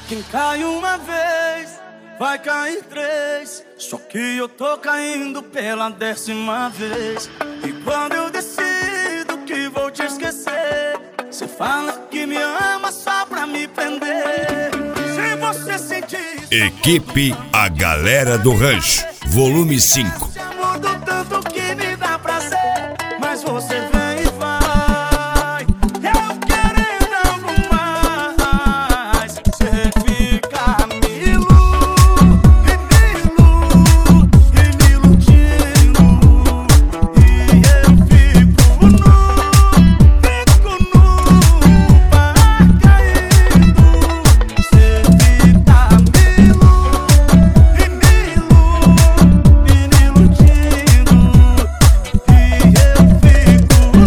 Quem cai uma vez, vai cair três. Só que eu tô caindo pela 10ª vez. E quando eu decido que vou te esquecer, cê fala que me ama só pra me prender. Se você sentir Equipe A Galera do Rancho, volume 5. esse amor do tanto que me dá prazer, mas você vem e vai, eu querendo algo mais. Cê fica me iludindo, e eu fico nu, vai caindo. Cê fica me iludindo, e eu fico nu,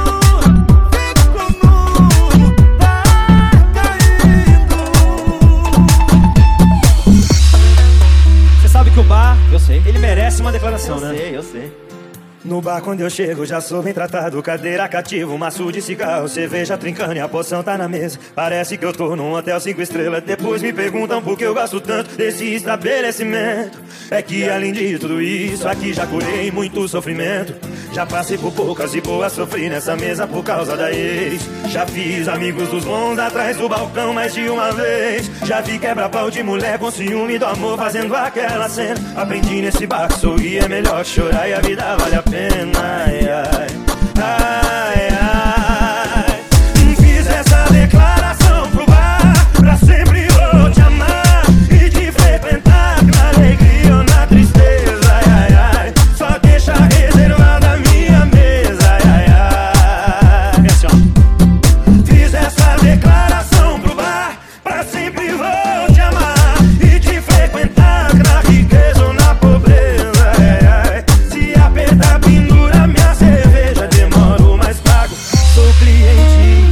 Você sabe que o bar, eu sei, ele merece uma declaração, né? Eu sei. No bar quando eu chego já sou bem tratado. Cadeira cativa, maço de cigarro, cerveja trincando e a poção tá na mesa. Parece que eu tô num hotel 5 estrelas. Depois me perguntam por que eu gosto tanto desse estabelecimento. É que além de tudo isso, aqui já curei muito sofrimento. Já passei por poucas e boas, sofri nessa mesa por causa da ex. Já fiz amigos dos bons atrás do balcão mais de uma vez. Já vi quebra-pau de mulher com ciúme do amor fazendo aquela cena. Aprendi nesse bar que sorrir é melhor que chorar e a vida vale a pena. Ai, ai, ai, ai. Fiz essa declaração pro bar, pra sempre vou te amar e te frequentar na alegria ou na tristeza. Ai, ai, ai. Só deixa reservada a minha mesa. Ai, ai, ai. Fiz essa declaração pro bar, pra sempre vou te amar e te frequentar na riqueza ou na pobreza. Ai, ai. Se apertar pendura minha cerveja, demoro mais pago, sou cliente.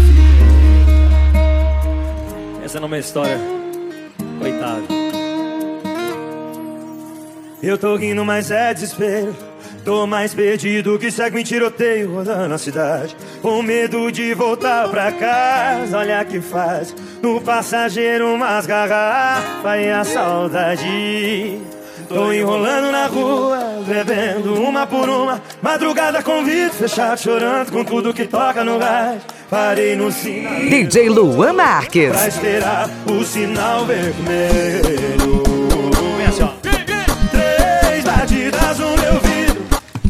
Essa não é uma história. Coitado. Eu tô rindo, mas é desespero. Tô mais perdido que segue em tiroteio rodando a cidade, com medo de voltar pra casa. Olha que faz no passageiro umas garrafas e a saudade. Tô enrolando na rua, bebendo uma por uma. Madrugada com vidro fechado, chorando com tudo que toca no rádio. Parei no sinal DJ Luan Marques. pra esperar o sinal vermelho. Vem assim, ó. 3 batidas no meu vidro.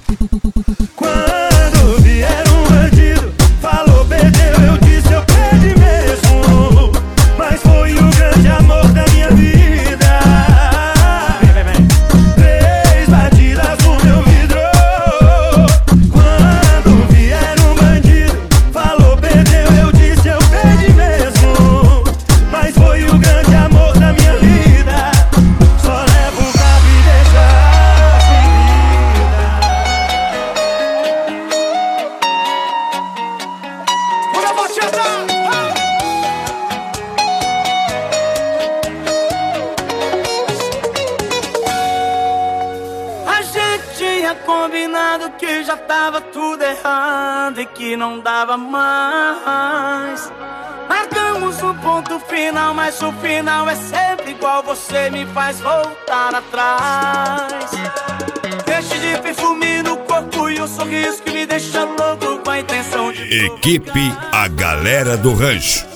Quando vier um bandido, falou perdeu, eu disse eu perdi mesmo. Mas foi o grande amor da minha vida. Vem. 3 batidas no meu vidro. Quando vier um bandido, falou perdeu, eu disse eu perdi mesmo. Mas foi o grande amor da minha vida. Só levo o carro e deixa as A gente tinha combinado que já tava tudo errado e que não dava mais. Marcamos um ponto final, mas o final é sempre igual. Você me faz voltar atrás. Deixe de perfume no corpo e um sorriso que me deixa louco com a intenção de Equipe A Galera do Rancho,